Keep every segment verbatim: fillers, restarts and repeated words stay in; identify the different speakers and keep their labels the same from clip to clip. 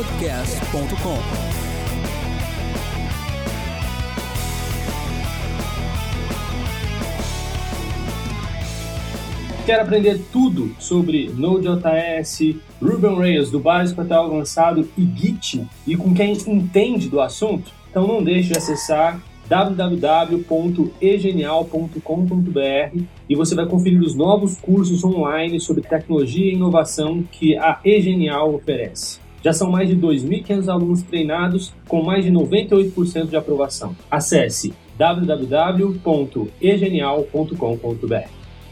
Speaker 1: podcast ponto com.
Speaker 2: Quer aprender tudo sobre Node.js, Ruby on Rails, do básico até o avançado e Git, e com quem entende do assunto? Então não deixe de acessar w w w ponto e genial ponto com ponto b r e você vai conferir os novos cursos online sobre tecnologia e inovação que a eGenial oferece. Já são mais de dois mil e quinhentos alunos treinados com mais de noventa e oito por cento de aprovação. Acesse w w w ponto e genial ponto com ponto b r.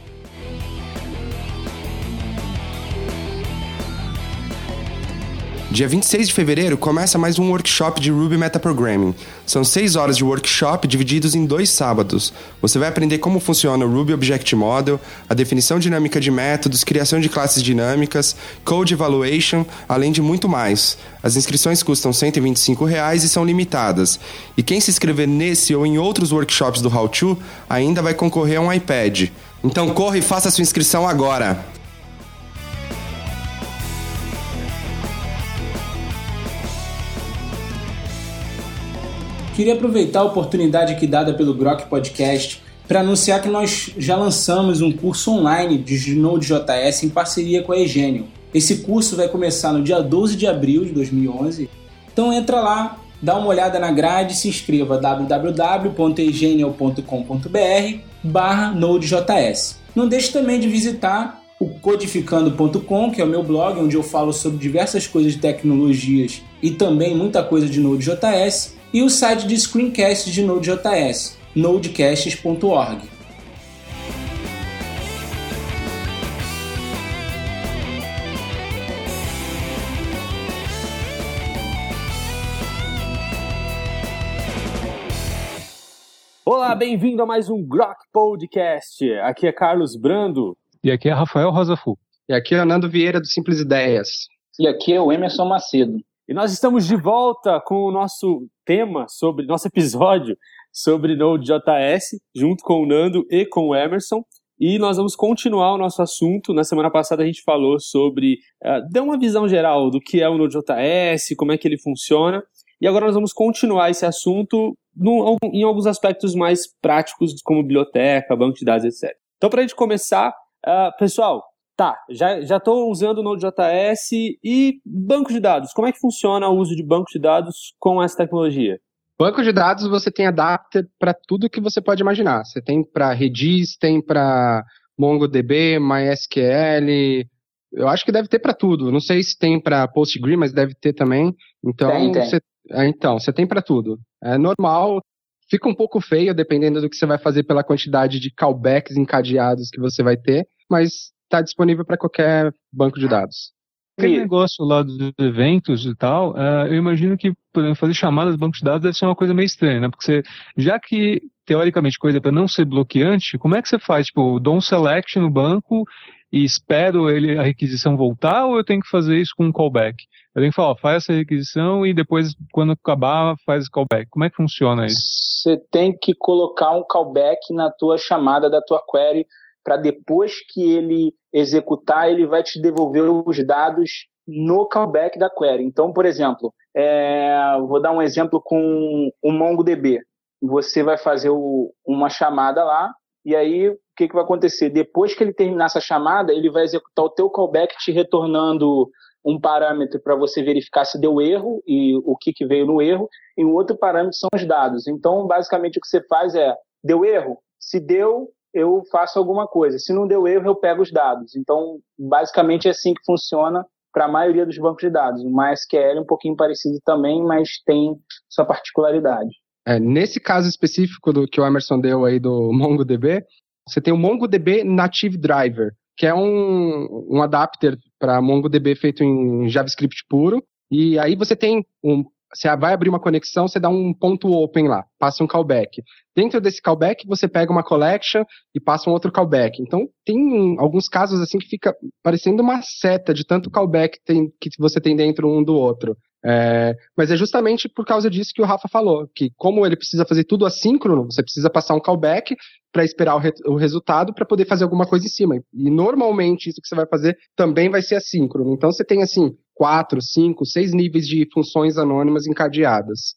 Speaker 3: Dia vinte e seis de fevereiro começa mais um workshop de Ruby Metaprogramming. São seis horas de workshop divididos em dois sábados. Você vai aprender como funciona o Ruby Object Model, a definição dinâmica de métodos, criação de classes dinâmicas, Code Evaluation, além de muito mais. As inscrições custam cento e vinte e cinco reais e são limitadas. E quem se inscrever nesse ou em outros workshops do How To ainda vai concorrer a um iPad. Então corra e faça sua inscrição agora!
Speaker 4: Queria aproveitar a oportunidade aqui dada pelo Grok Podcast para anunciar que nós já lançamos um curso online de Node.js em parceria com a eGenial. Esse curso vai começar no dia doze de abril de dois mil e onze. Então entra lá, dá uma olhada na grade e se inscreva w w w ponto e genial ponto com ponto b r barra Node.js. Não deixe também de visitar o codificando ponto com, que é o meu blog, onde eu falo sobre diversas coisas de tecnologias e também muita coisa de Node.js, e o site de screencasts de Node.js, nodecasts ponto org.
Speaker 2: Olá, bem-vindo a mais um Grok Podcast. Aqui é Carlos Brando.
Speaker 5: E aqui é Rafael Rosafu.
Speaker 3: E aqui é o Nando Vieira do Simples Ideias.
Speaker 6: E aqui é o Emerson Macedo.
Speaker 2: E nós estamos de volta com o nosso tema, sobre nosso episódio sobre Node.js, junto com o Nando e com o Emerson. E nós vamos continuar o nosso assunto. Na semana passada a gente falou sobre, uh, deu uma visão geral do que é o Node.js, como é que ele funciona. E agora nós vamos continuar esse assunto no, em alguns aspectos mais práticos, como biblioteca, banco de dados, etcétera. Então, para a gente começar, uh, pessoal, tá, já já estou usando o Node.js e banco de dados. Como é que funciona o uso de banco de dados com essa tecnologia?
Speaker 7: Banco de dados você tem adapter para tudo que você pode imaginar. Você tem para Redis, tem para MongoDB, MySQL. Eu acho que deve ter para tudo. Não sei se tem para Postgre, mas deve ter também. Então,
Speaker 6: tem, tem.
Speaker 7: Você, é, então, você tem para tudo. É normal. Fica um pouco feio, dependendo do que você vai fazer pela quantidade de callbacks encadeados que você vai ter, mas está disponível para qualquer banco de dados.
Speaker 5: Aquele negócio lá dos eventos e tal, uh, eu imagino que, por exemplo, fazer chamadas de banco de dados deve ser uma coisa meio estranha, né? Porque você, já que, teoricamente, coisa para não ser bloqueante, como é que você faz? Tipo, dou um select no banco e espero ele, a requisição voltar, ou eu tenho que fazer isso com um callback? Eu tenho que falar, ó, faz essa requisição e depois, quando acabar, faz o callback. Como é que funciona isso?
Speaker 6: Você tem que colocar um callback na tua chamada da tua query, para depois que ele executar, ele vai te devolver os dados no callback da query. Então, por exemplo, é, vou dar um exemplo com o MongoDB. Você vai fazer o, uma chamada lá, e aí o que, que vai acontecer? Depois que ele terminar essa chamada, ele vai executar o teu callback te retornando um parâmetro para você verificar se deu erro e o que, que veio no erro, e o outro parâmetro são os dados. Então, basicamente, o que você faz é, deu erro? Se deu, eu faço alguma coisa. Se não deu erro, eu pego os dados. Então, basicamente é assim que funciona para a maioria dos bancos de dados. O MySQL é um pouquinho parecido também, mas tem sua particularidade.
Speaker 7: É, nesse caso específico do que o Emerson deu aí do MongoDB, você tem o MongoDB Native Driver, que é um, um adapter para MongoDB feito em JavaScript puro, e aí você tem um, você vai abrir uma conexão, você dá um ponto open lá, passa um callback. Dentro desse callback, você pega uma collection e passa um outro callback. Então, tem alguns casos assim que fica parecendo uma seta de tanto callback tem, que você tem dentro um do outro. É, mas é justamente por causa disso que o Rafa falou, que como ele precisa fazer tudo assíncrono, você precisa passar um callback para esperar o, re o resultado para poder fazer alguma coisa em cima. E normalmente isso que você vai fazer também vai ser assíncrono. Então você tem assim quatro, cinco, seis níveis de funções anônimas encadeadas.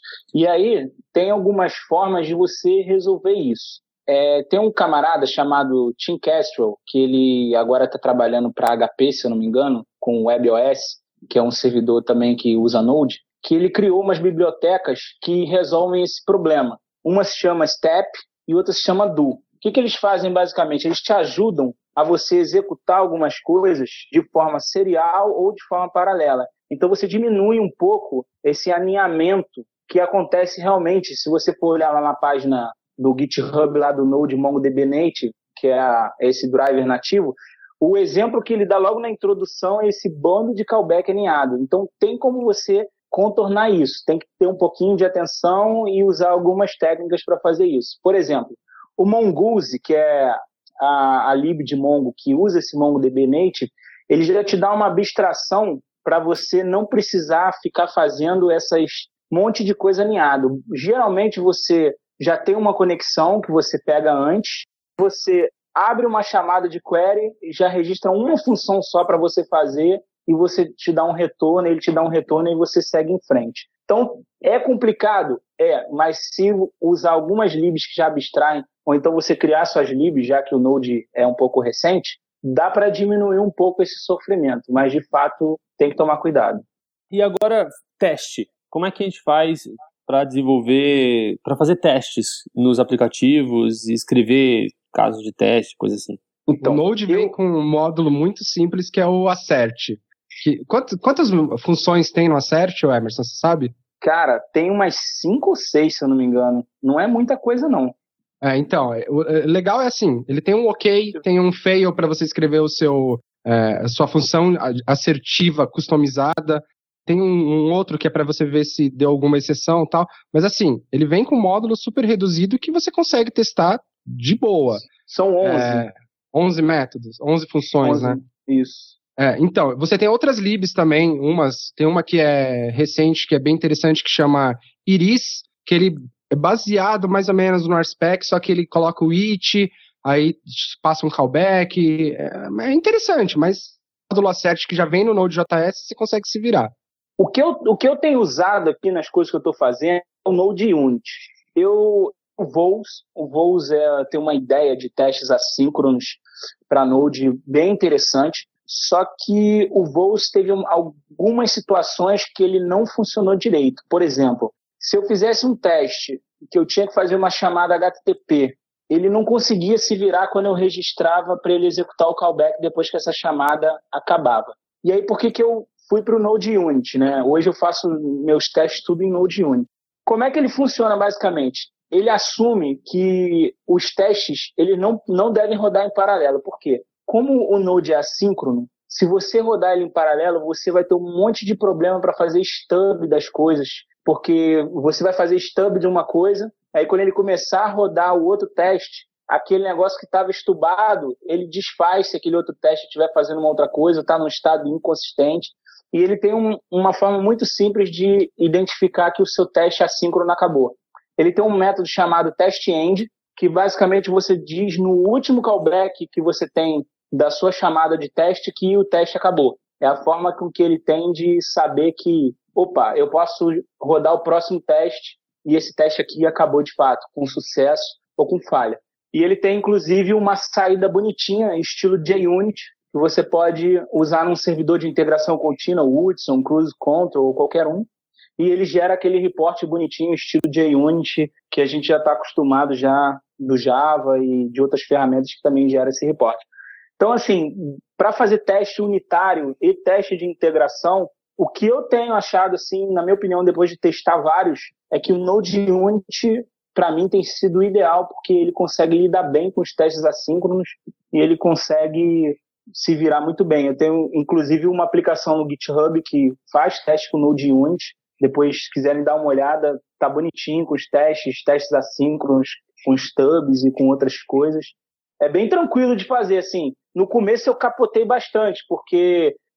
Speaker 6: E aí tem algumas formas de você resolver isso. É, tem um camarada chamado Tim Kestrel, que ele agora está trabalhando para H P, se eu não me engano, com o WebOS, que é um servidor também que usa Node, que ele criou umas bibliotecas que resolvem esse problema. Uma se chama Step e outra se chama Do. O que, que eles fazem basicamente? Eles te ajudam a você executar algumas coisas de forma serial ou de forma paralela. Então você diminui um pouco esse alinhamento que acontece realmente. Se você for olhar lá na página do GitHub lá do Node MongoDB Native, que é a, esse driver nativo, o exemplo que ele dá logo na introdução é esse bando de callback alinhado. Então, tem como você contornar isso. Tem que ter um pouquinho de atenção e usar algumas técnicas para fazer isso. Por exemplo, o Mongoose, que é a, a lib de Mongo que usa esse MongoDB Native, ele já te dá uma abstração para você não precisar ficar fazendo essas monte de coisa alinhado. Geralmente, você já tem uma conexão que você pega antes, você abre uma chamada de query, já registra uma função só para você fazer e você te dá um retorno, ele te dá um retorno e você segue em frente. Então, é complicado? É, mas se usar algumas libs que já abstraem, ou então você criar suas libs, já que o Node é um pouco recente, dá para diminuir um pouco esse sofrimento, mas de fato tem que tomar cuidado.
Speaker 2: E agora, teste. Como é que a gente faz para desenvolver, para fazer testes nos aplicativos e escrever casos de teste, coisa assim?
Speaker 7: Então, o Node vem
Speaker 6: eu...
Speaker 7: com um módulo muito simples que é o assert. Que, quantas, quantas funções tem no assert, Emerson, você sabe?
Speaker 6: Cara, tem umas cinco ou seis, se eu não me engano. Não é muita coisa, não.
Speaker 7: É, então, o legal é assim, ele tem um ok, tem um fail para você escrever o seu, é, a sua função assertiva customizada, tem um, um outro que é para você ver se deu alguma exceção e tal, mas assim, ele vem com um módulo super reduzido que você consegue testar de boa.
Speaker 6: São onze.
Speaker 7: É, onze métodos, onze funções, onze, né?
Speaker 6: Isso.
Speaker 7: É, então, você tem outras libs também, umas, tem uma que é recente, que é bem interessante, que chama Iris, que ele é baseado mais ou menos no RSpec, só que ele coloca o it, aí passa um callback, é, é interessante, mas o módulo assert que já vem no Node.js, você consegue se virar.
Speaker 6: O que eu, o que eu tenho usado aqui nas coisas que eu estou fazendo é o Node Unit. Eu, o Vols, o Vols é, tem uma ideia de testes assíncronos para Node bem interessante, só que o Vols teve algumas situações que ele não funcionou direito. Por exemplo, se eu fizesse um teste que eu tinha que fazer uma chamada H T T P, ele não conseguia se virar quando eu registrava para ele executar o callback depois que essa chamada acabava. E aí, por que que eu fui para o Node Unit, né? Hoje eu faço meus testes tudo em Node Unit. Como é que ele funciona basicamente? Ele assume que os testes eles não, não devem rodar em paralelo. Por quê? Como o Node é assíncrono, se você rodar ele em paralelo, você vai ter um monte de problema para fazer stub das coisas, porque você vai fazer stub de uma coisa, aí quando ele começar a rodar o outro teste, aquele negócio que estava estubado, ele desfaz se aquele outro teste estiver fazendo uma outra coisa, está num estado inconsistente. E ele tem um, uma forma muito simples de identificar que o seu teste assíncrono acabou. Ele tem um método chamado test-end, que basicamente você diz no último callback que você tem da sua chamada de teste que o teste acabou. É a forma com que ele tem de saber que, opa, eu posso rodar o próximo teste e esse teste aqui acabou de fato, com sucesso ou com falha. E ele tem, inclusive, uma saída bonitinha, estilo JUnit, que você pode usar num servidor de integração contínua, o Hudson, Cruise Control ou qualquer um, e ele gera aquele reporte bonitinho, estilo JUnit, que a gente já está acostumado já do Java e de outras ferramentas que também gera esse reporte. Então, assim, para fazer teste unitário e teste de integração, o que eu tenho achado, assim, na minha opinião, depois de testar vários, é que o Node Unit, para mim, tem sido o ideal, porque ele consegue lidar bem com os testes assíncronos e ele consegue se virar muito bem. Eu tenho, inclusive, uma aplicação no GitHub que faz teste com o Node Unit. Depois, se quiserem dar uma olhada, tá bonitinho com os testes, testes assíncronos, com stubs e com outras coisas. É bem tranquilo de fazer, assim. No começo eu capotei bastante, porque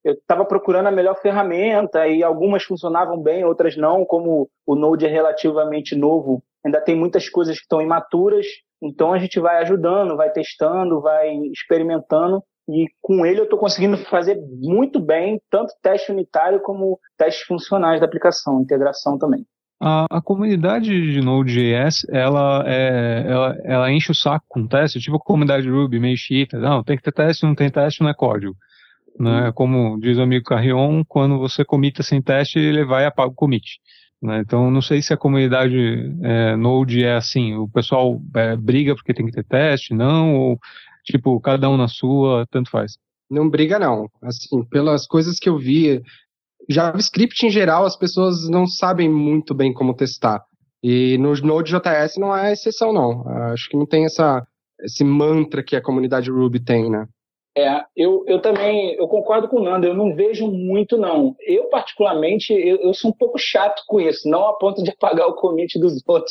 Speaker 6: eu estava procurando a melhor ferramenta e algumas funcionavam bem, outras não, como o Node é relativamente novo, ainda tem muitas coisas que estão imaturas, então a gente vai ajudando, vai testando, vai experimentando e com ele eu estou conseguindo fazer muito bem, tanto teste unitário como testes funcionais da aplicação, integração também.
Speaker 5: A, a comunidade de Node.js, ela, é, ela, ela enche o saco com teste, tipo a comunidade Ruby, meio chita, não, tem que ter teste, não tem teste, não é código. Né? Como diz o amigo Carrion, quando você comita sem teste, ele vai e apaga o commit. Né? Então, não sei se a comunidade é, Node é assim, o pessoal é, briga porque tem que ter teste, não, ou tipo, cada um na sua, tanto faz.
Speaker 7: Não briga não, assim, pelas coisas que eu vi, JavaScript em geral, as pessoas não sabem muito bem como testar. E no Node.js não é exceção não, acho que não tem essa, esse mantra que a comunidade Ruby tem, né?
Speaker 6: É, eu, eu também, eu concordo com o Nando, eu não vejo muito não. Eu particularmente, eu, eu sou um pouco chato com isso, não a ponto de apagar o commit dos outros,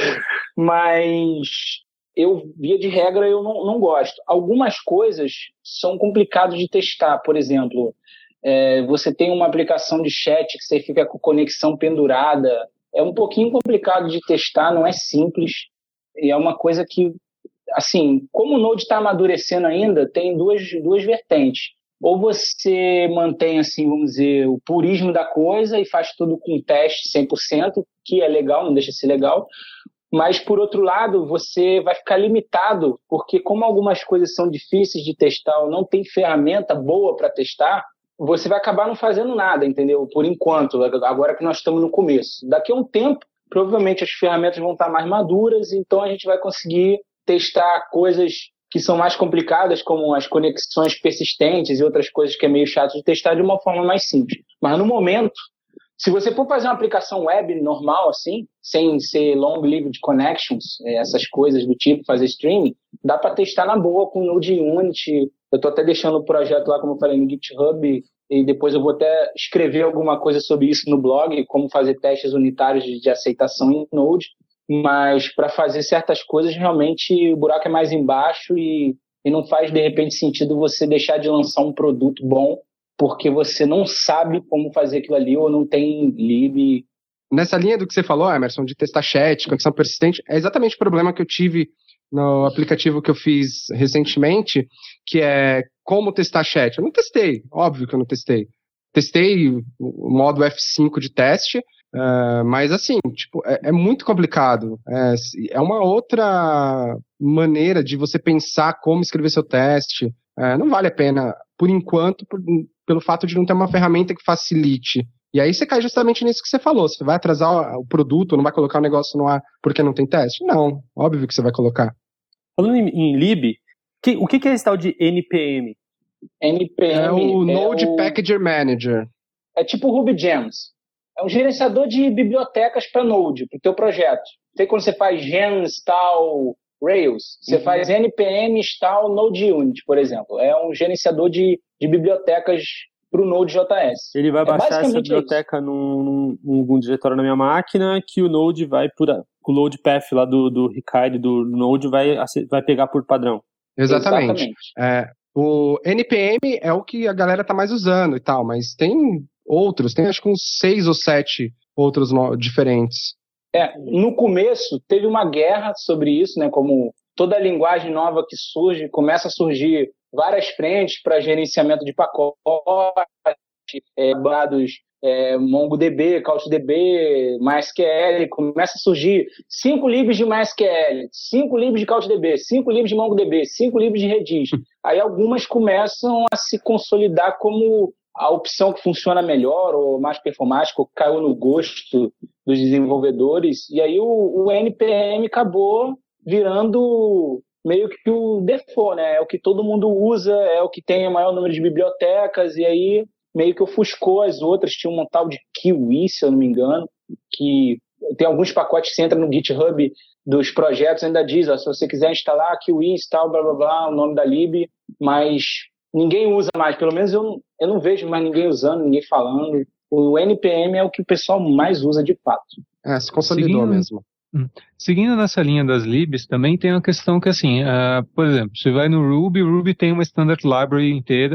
Speaker 6: mas eu, via de regra, eu não, não gosto. Algumas coisas são complicadas de testar, por exemplo, é, você tem uma aplicação de chat que você fica com conexão pendurada, é um pouquinho complicado de testar, não é simples, e é uma coisa que assim, como o Node está amadurecendo ainda, tem duas, duas vertentes. Ou você mantém, assim, vamos dizer, o purismo da coisa e faz tudo com teste cem por cento, que é legal, não deixa de ser legal. Mas, por outro lado, você vai ficar limitado, porque como algumas coisas são difíceis de testar ou não tem ferramenta boa para testar, você vai acabar não fazendo nada, entendeu? Por enquanto, agora que nós estamos no começo. Daqui a um tempo, provavelmente as ferramentas vão estar mais maduras, então a gente vai conseguir testar coisas que são mais complicadas, como as conexões persistentes e outras coisas que é meio chato de testar de uma forma mais simples. Mas no momento, se você for fazer uma aplicação web normal, assim, sem ser long-lived connections, essas coisas do tipo, fazer streaming, dá para testar na boa com Node e Unity. Eu estou até deixando o projeto lá, como eu falei, no GitHub, e depois eu vou até escrever alguma coisa sobre isso no blog, como fazer testes unitários de, de aceitação em Node. Mas para fazer certas coisas, realmente o buraco é mais embaixo e, e não faz, de repente, sentido você deixar de lançar um produto bom porque você não sabe como fazer aquilo ali ou não tem lib.
Speaker 7: Nessa linha do que você falou, Emerson, de testar chat, conexão persistente, é exatamente o problema que eu tive no aplicativo que eu fiz recentemente, que é como testar chat. Eu não testei, óbvio que eu não testei. Testei o modo F cinco de teste, Uh, mas assim, tipo, é, é muito complicado. É, é uma outra maneira de você pensar como escrever seu teste. É, não vale a pena, por enquanto, por, pelo fato de não ter uma ferramenta que facilite. E aí você cai justamente nisso que você falou. Você vai atrasar o, o produto, não vai colocar o negócio no ar porque não tem teste? Não, óbvio que você vai colocar.
Speaker 2: Falando em, em lib, que, o que, que é esse tal de N P M?
Speaker 6: N P M
Speaker 7: é o
Speaker 6: é
Speaker 7: Node
Speaker 6: o...
Speaker 7: Packager Manager.
Speaker 6: É tipo o RubyGems. É um gerenciador de bibliotecas para Node, para o teu projeto. Tem quando você faz gen install Rails, você uhum. faz npm install Node Unity, por exemplo. É um gerenciador de, de bibliotecas para o Node.js.
Speaker 2: Ele vai
Speaker 6: é
Speaker 2: baixar essa biblioteca num, num, num diretório na minha máquina, que o Node vai por o load path lá do, do Ricardo do Node vai, vai pegar por padrão.
Speaker 7: Exatamente. Exatamente. É, o N P M é o que a galera tá mais usando e tal, mas tem outros, tem acho que uns seis ou sete outros no, diferentes.
Speaker 6: É, no começo teve uma guerra sobre isso, né? Como toda linguagem nova que surge, começa a surgir várias frentes para gerenciamento de pacotes, é, dados, é, MongoDB, CouchDB, MySQL, começa a surgir cinco libs de MySQL, cinco libs de CouchDB, cinco libs de MongoDB, cinco libs de Redis. Aí algumas começam a se consolidar como a opção que funciona melhor ou mais performática, ou caiu no gosto dos desenvolvedores, e aí o, o N P M acabou virando meio que o default, né? É o que todo mundo usa, é o que tem o maior número de bibliotecas, e aí meio que ofuscou as outras. Tinha um tal de Kiwi, se eu não me engano, que tem alguns pacotes que você entra no GitHub dos projetos, ainda diz, ó, se você quiser instalar Kiwi, install, blá, blá, blá, o nome da lib, mas ninguém usa mais, pelo menos eu, eu não vejo mais ninguém usando, ninguém falando. O N P M é o que o pessoal mais usa de fato.
Speaker 7: É, se consolidou Seguindo... mesmo.
Speaker 5: Seguindo nessa linha das libs, também tem uma questão que, assim, uh, por exemplo, você vai no Ruby, o Ruby tem uma standard library inteira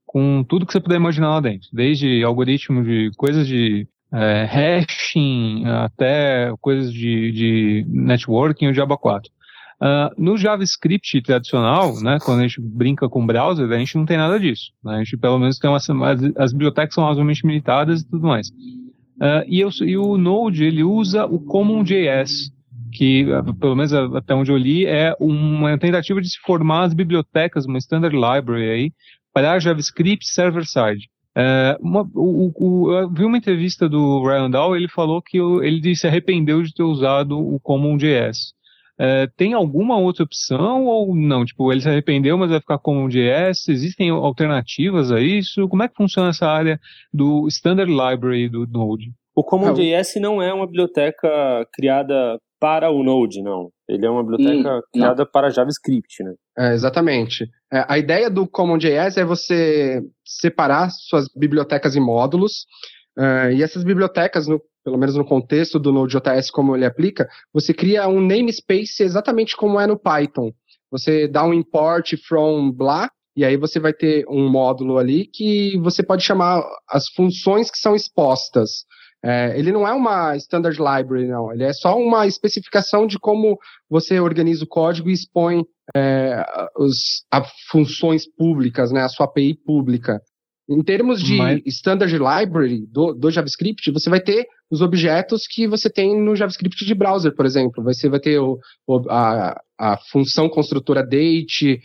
Speaker 5: com tudo que você puder imaginar lá dentro, desde algoritmos de coisas de é, hashing até coisas de, de networking ou Java quatro. Uh, no JavaScript tradicional, né, quando a gente brinca com browser, a gente não tem nada disso. Né, a gente pelo menos tem uma, as, as bibliotecas são razoavelmente limitadas e tudo mais. Uh, e, eu, e o Node ele usa o CommonJS, que pelo menos até onde eu li é uma tentativa de se formar as bibliotecas, uma standard library aí para JavaScript server-side. Uh, uma, o, o, eu vi uma entrevista do Ryan Dahl, ele falou que o, ele se arrependeu de ter usado o CommonJS. Uh, tem alguma outra opção ou não? Tipo, ele se arrependeu, mas vai ficar com o J S? Existem alternativas a isso? Como é que funciona essa área do Standard Library do Node?
Speaker 2: O CommonJS não é uma biblioteca criada para o Node, não. Ele é uma biblioteca hum, criada não. para JavaScript, né?
Speaker 7: É, exatamente. É, a ideia do CommonJS é você separar suas bibliotecas em módulos, uh, e essas bibliotecas, no pelo menos no contexto do Node.js como ele aplica, você cria um namespace exatamente como é no Python. Você dá um import from blá, e aí você vai ter um módulo ali que você pode chamar as funções que são expostas. É, ele não é uma standard library, não. Ele é só uma especificação de como você organiza o código e expõe é, os, a funções públicas, né, a sua A P I pública. Em termos de Mas... standard library do, do JavaScript, você vai ter os objetos que você tem no JavaScript de browser, por exemplo. Você vai ter o, o, a, a função construtora date,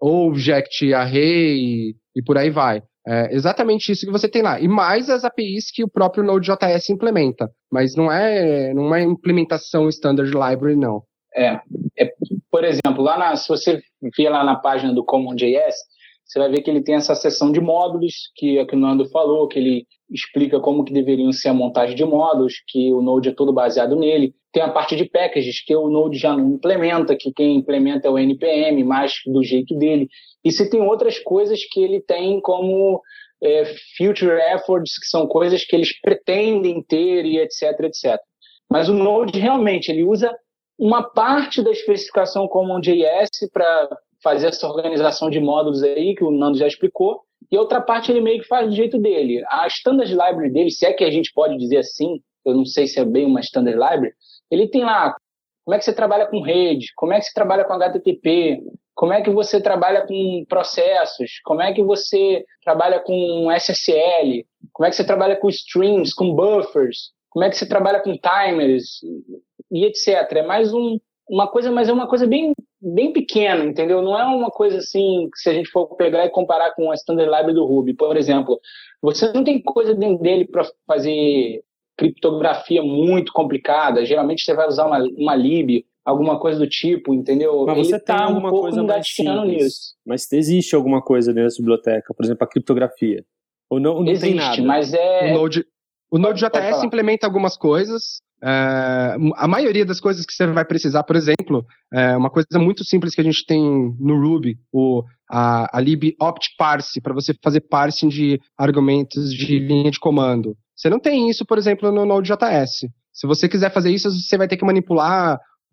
Speaker 7: object array e por aí vai. É exatamente isso que você tem lá. E mais as A P Is que o próprio Node.js implementa. Mas não é, não é implementação standard library, não.
Speaker 6: É, é por exemplo, lá na, se você vir lá na página do CommonJS, você vai ver que ele tem essa seção de módulos, que é o que o Nando falou, que ele explica como que deveriam ser a montagem de módulos, que o Node é todo baseado nele. Tem a parte de packages, que o Node já não implementa, que quem implementa é o N P M, mais do jeito dele. E se tem outras coisas que ele tem como é, future efforts, que são coisas que eles pretendem ter e etc, etcétera. Mas o Node realmente ele usa uma parte da especificação CommonJS para fazer essa organização de módulos aí, que o Nando já explicou, e a outra parte ele meio que faz do jeito dele. A standard library dele, se é que a gente pode dizer assim, eu não sei se é bem uma standard library, ele tem lá como é que você trabalha com rede, como é que você trabalha com H T T P, como é que você trabalha com processos, como é que você trabalha com S S L, como é que você trabalha com strings, com buffers, como é que você trabalha com timers, e etcétera. É mais um, uma coisa, mas é uma coisa bem, bem pequena, entendeu? Não é uma coisa assim, que se a gente for pegar e comparar com a standard library do Ruby, por exemplo, você não tem coisa dentro dele para fazer criptografia muito complicada. Geralmente você vai usar uma, uma lib, alguma coisa do tipo, entendeu?
Speaker 2: Mas você
Speaker 6: Ele
Speaker 2: tem
Speaker 6: tá
Speaker 2: alguma
Speaker 6: um
Speaker 2: coisa mais simples,
Speaker 6: nisso.
Speaker 2: Mas existe alguma coisa dessa biblioteca, por exemplo, a criptografia? Ou não, não
Speaker 6: existe,
Speaker 2: tem nada?
Speaker 6: Mas é...
Speaker 7: O Node, o Node.js implementa algumas coisas. É, a maioria das coisas que você vai precisar, por exemplo, é uma coisa muito simples que a gente tem no Ruby, o, a, a lib opt-parse, para você fazer parsing de argumentos de linha de comando. Você não tem isso, por exemplo, no Node.js. Se você quiser fazer isso, você vai ter que manipular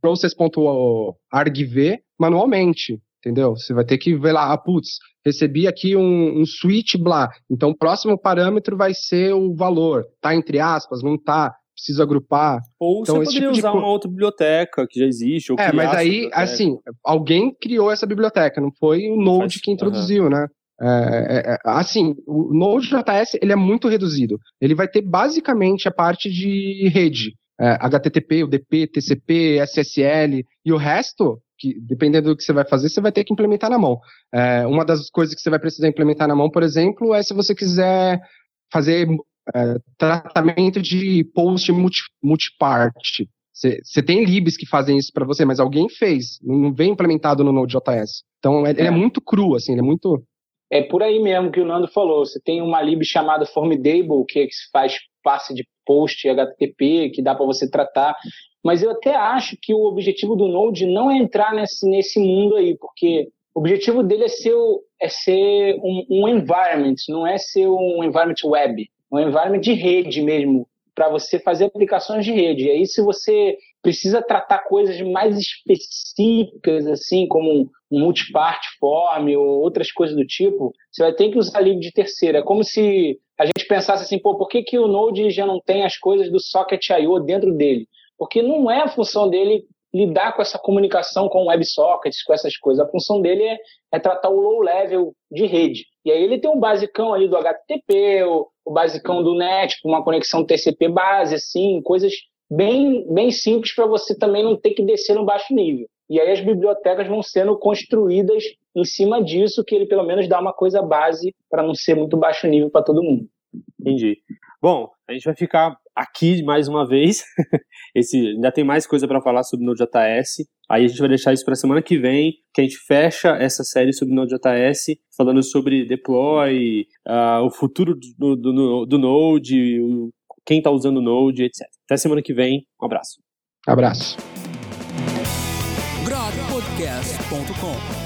Speaker 7: process.argv manualmente, entendeu? Você vai ter que ver lá, ah, putz, recebi aqui um, um switch, blá. Então, o próximo parâmetro vai ser o valor. Tá entre aspas, não tá. Preciso agrupar.
Speaker 2: Ou
Speaker 7: então,
Speaker 2: você poderia
Speaker 7: tipo
Speaker 2: usar
Speaker 7: de...
Speaker 2: uma outra biblioteca que já existe. Ou
Speaker 7: é, mas aí, assim, alguém criou essa biblioteca, não foi o Node Faz... que introduziu, uhum. né? É, é, assim, o Node.js ele é muito reduzido. Ele vai ter basicamente a parte de rede. É, H T T P, U D P, T C P, S S L e o resto, que, dependendo do que você vai fazer, você vai ter que implementar na mão. É, uma das coisas que você vai precisar implementar na mão, por exemplo, é se você quiser fazer é, tratamento de post multi, multipart. Você tem libs que fazem isso para você, mas alguém fez, não vem implementado no Node.js. Então, ele é. é muito cru, assim, ele é muito...
Speaker 6: É por aí mesmo que o Nando falou. Você tem uma lib chamada Formidable, que, é que faz passe de post H T T P, que dá para você tratar. Mas eu até acho que o objetivo do Node não é entrar nesse, nesse mundo aí, porque o objetivo dele é ser, é ser um, um environment, não é ser um environment web, um environment de rede mesmo, para você fazer aplicações de rede. E aí, se você precisa tratar coisas mais específicas, assim, como um, um multipart form ou outras coisas do tipo, você vai ter que usar livro de terceiro. É como se a gente pensasse assim, pô, por que, que o Node já não tem as coisas do Socket I O dentro dele? Porque não é a função dele lidar com essa comunicação com WebSockets, com essas coisas. A função dele é, é tratar o low level de rede. E aí ele tem o basicão ali do H T T P, o, o basicão do Net, uma conexão T C P base, assim, coisas bem, bem simples para você também não ter que descer no baixo nível. E aí as bibliotecas vão sendo construídas em cima disso, que ele pelo menos dá uma coisa base para não ser muito baixo nível para todo mundo.
Speaker 2: Entendi. Bom, a gente vai ficar aqui mais uma vez. Esse, ainda tem mais coisa para falar sobre Node.js. Aí a gente vai deixar isso para a semana que vem, que a gente fecha essa série sobre Node.js, falando sobre deploy, uh, o futuro do, do, do Node, o, quem está usando o Node, etcétera. Até semana que vem. Um abraço.
Speaker 7: Abraço.
Speaker 1: grok podcast ponto com